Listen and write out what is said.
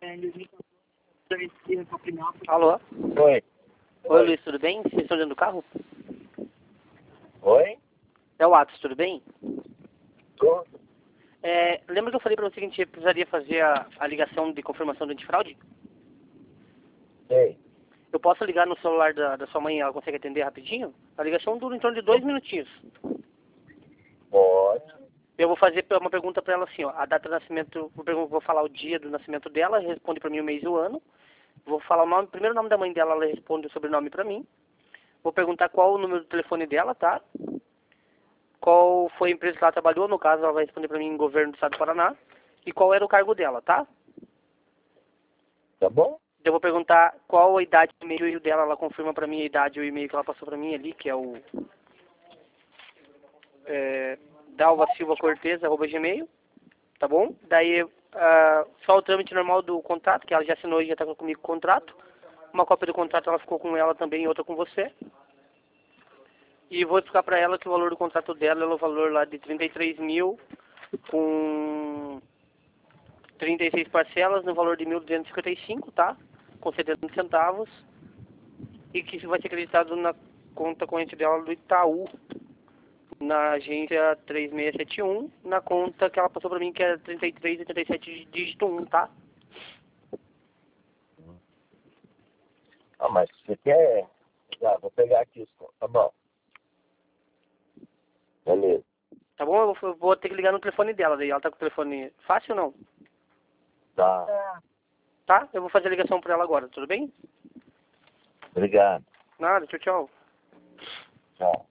Alô? Oi. Oi, Luiz, tudo bem? Vocês estão dentro do carro? Oi? É o Atos, tudo bem? Tô. Lembra que eu falei pra você que a gente precisaria fazer a ligação de confirmação do antifraude? Sei. Eu posso ligar no celular da sua mãe e ela consegue atender rapidinho? A ligação dura em torno de 2 minutinhos. Pode. Eu vou fazer uma pergunta pra ela assim, ó. A data de nascimento, vou falar o dia do nascimento dela, responde pra mim o mês e o ano. Vou falar primeiro o nome da mãe dela, ela responde o sobrenome pra mim. Vou perguntar qual o número do telefone dela, tá? Qual foi a empresa que ela trabalhou, no caso ela vai responder pra mim em governo do estado do Paraná. E qual era o cargo dela, tá? Tá bom? Eu vou perguntar qual a idade e e-mail dela, ela confirma pra mim a idade e o e-mail que ela passou pra mim ali, que é o dalvasilvacortez@gmail, tá bom? Daí só o trâmite normal do contrato, que ela já assinou e já tá comigo o contrato. Uma cópia do contrato ela ficou com ela também e outra com você. E vou explicar pra ela que o valor do contrato dela é o valor lá de 33 mil com 36 parcelas no valor de 1.255, tá? Com 70 centavos. E que isso vai ser acreditado na conta corrente dela do Itaú, na agência 3671, na conta que ela passou pra mim, que é 3387 dígito 1, tá? Ah, mas você quer... Tá, vou pegar aqui os... Tá bom. Beleza. Tá bom? Eu vou ter que ligar no telefone dela, daí ela tá com o telefone fácil ou não? Tá. Tá? Eu vou fazer a ligação pra ela agora, tudo bem? Obrigado. Nada, tchau, tchau. Tchau.